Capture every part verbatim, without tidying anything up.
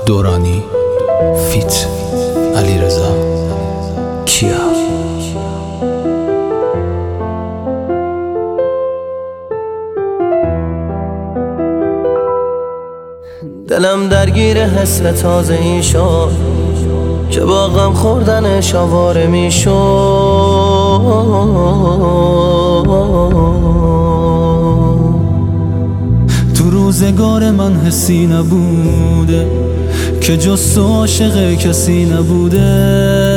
دورانی فیت علیرضا کیا. دلم درگیر حس تازه ای شد که با غم خوردنش آواره می شد. تو روزگار من حسی نبوده که جز تو عاشق کسی نبوده.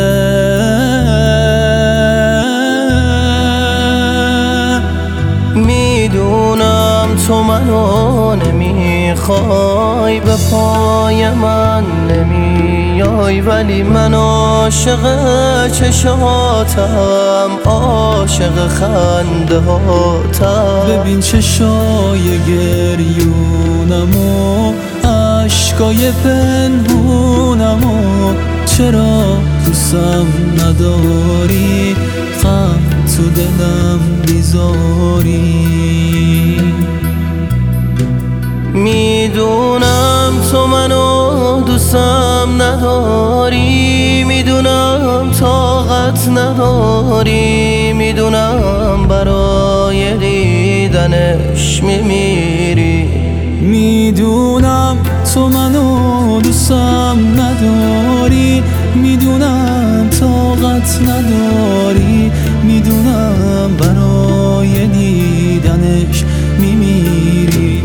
میدونم تو منو نمیخوای، به پای من نمیای، ولی من عاشق چشاتم، عاشق خنده هاتم. ببین چشای گریونمو، عشقای پنهونمو، چرا دوستم نداری، غم تو دلم بیزاری. میدونم تو منو دوستم نداری، میدونم طاقت نداری، میدونم برای دیدنش میمیری. میدونم تو منو دوستم نداری، میدونم طاقت نداری، میدونم برای دیدنش میمیری.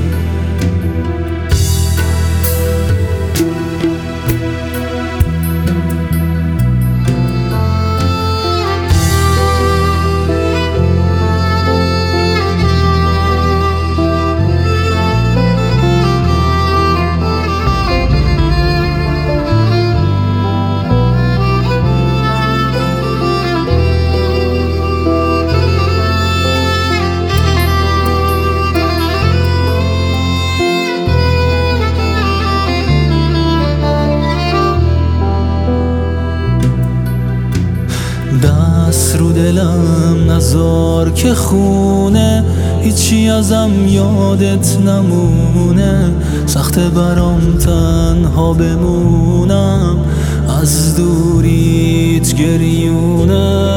دست رو دلم نذار که خونه، هیچی ازم یادت نمونه. سخت برام تنها بمونم، از دوریت گریونه.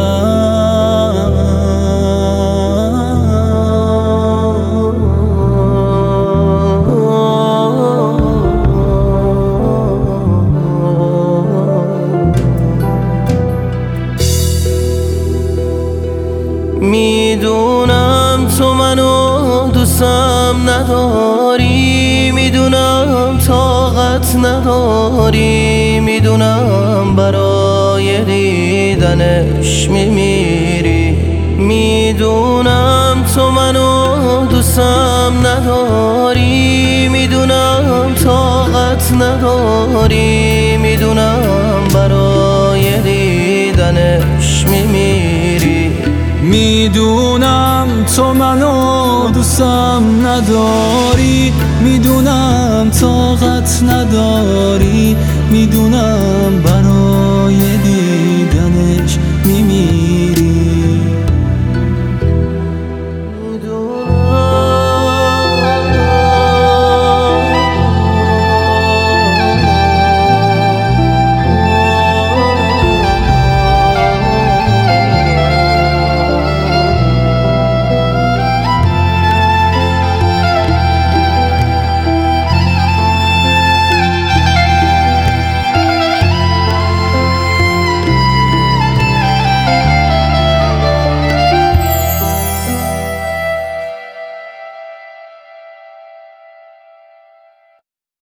میدونم تو منو دوستم نداری، میدونم طاقت نداری، میدونم برای دیدنش میمیری. میدونم تو منو دوستم نداری، میدونم طاقت نداری، میدونم برای دیدنش میمیری. میدونم تو منو دوستم نداری، میدونم طاقت نداری، میدونم برای دی